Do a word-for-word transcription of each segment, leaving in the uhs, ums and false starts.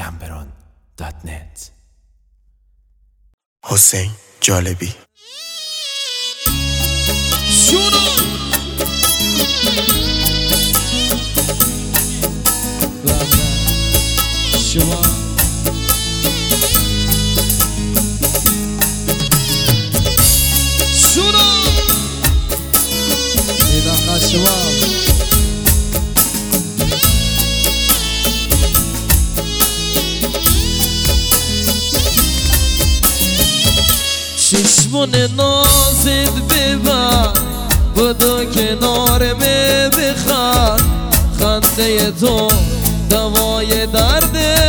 گمبران دات نت. حسین جالبی شونو شما شونو ایداقا شما چشمون نازت ببر بدو کنارمه بخند خنده تو دوای درده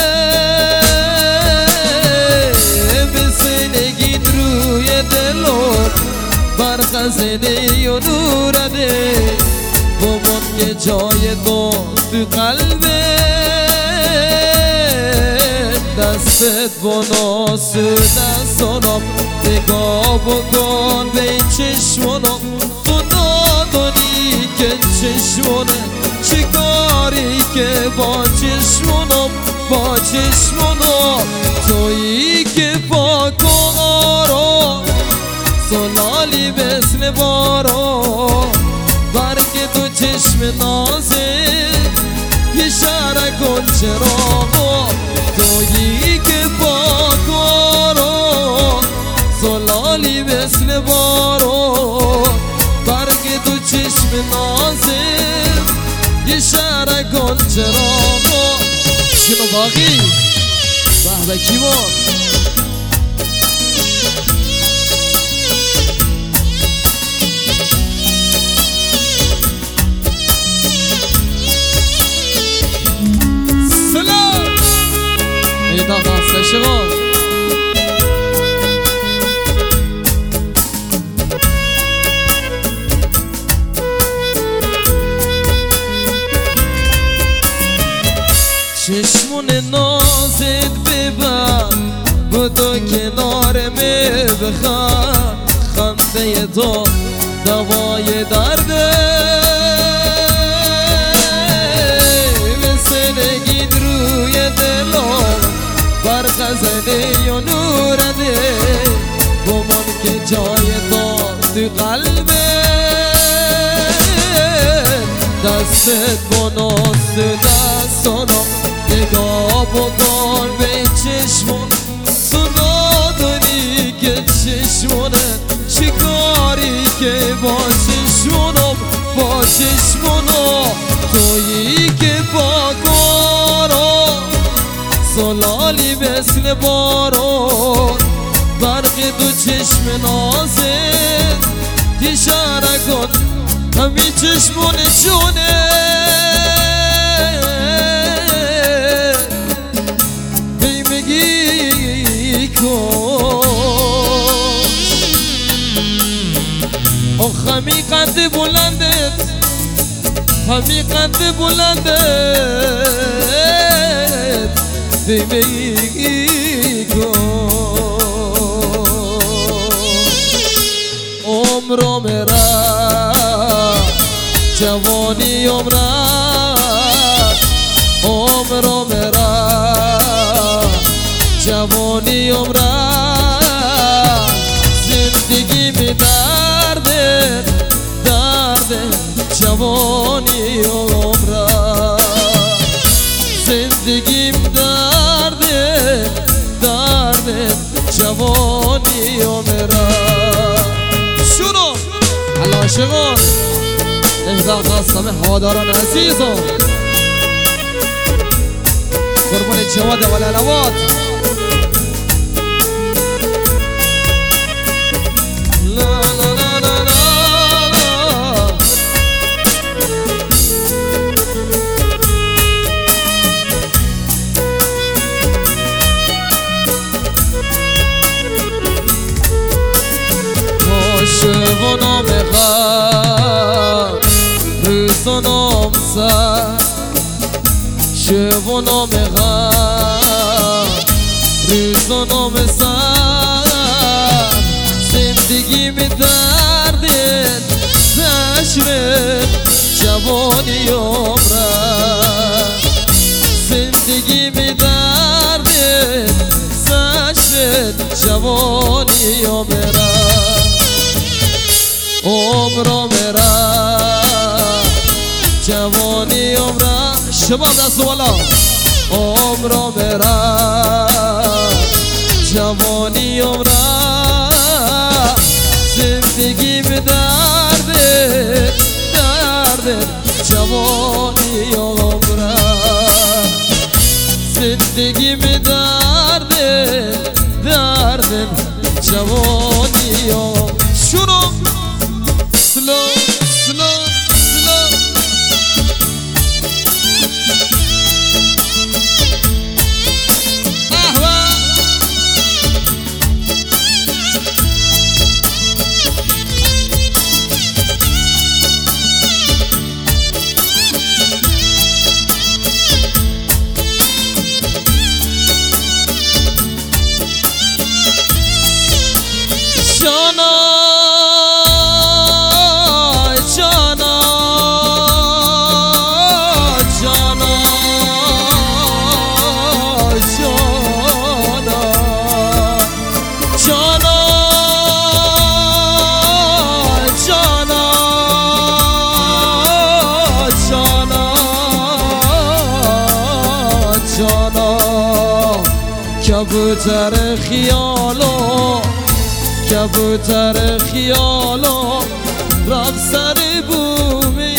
مثل نگین روی دلم برخزنه و نورده بمون که جای تو تو قلبه دستت بناس دستانم نگاه بکن به این چشمانم تو ندانی که چشمانه چیکاری که با چشمانم با چشمانم تویی که پاک و آرام سلالی مثل باران برگ تو چشم نازه یه شهر کن چراغ تویی که پاک و آرام سلالی مثل باران برگ تو چشم نازه یه شهر کن چراغ شنو باقی بحبه کیوان سلام ایدا خسته شما چشمون نازت ببر بدو کنارمه بخند خنده تو دوای درده مثل نگین روی دلم برخزنه یا نورده بمون که جای تو تو قلبه دستت بناس دستانم نگاه بکن به این چشمون تو ندانی که چشمونه چیکاری که با چشمونم با چشمونم تویی که پاک و آرام سلالی مثل باران برق تو چشم نازت یه شهر کن همین چشمونه چونه آخ همی قد بلندت همی قد بلندت دیمهی کن عمرم رفت جوانی عمرت عمرم رفت جوانی عمرت زندگی می درده درده جوانی عمرت زندگیم درده درده جوانی عمرت شونو حالا شغال امضا خواستم هاداران عزیزم قربان جواد و الالوات شونم غم روزنم سر شونم غم روزنم سر زندگی می دردت چشم جوانی عمرم زندگی می دردت جوانی عمره عمره میره جوانی عمره شباب دست بالا عمره میره جوانی عمره زندگی به درده درده جوانی عمره زندگی به درده درده جوانی عمره شروع سلو سلو سلو کبوتر خیالو کبوتر خیالو رفت سر بومی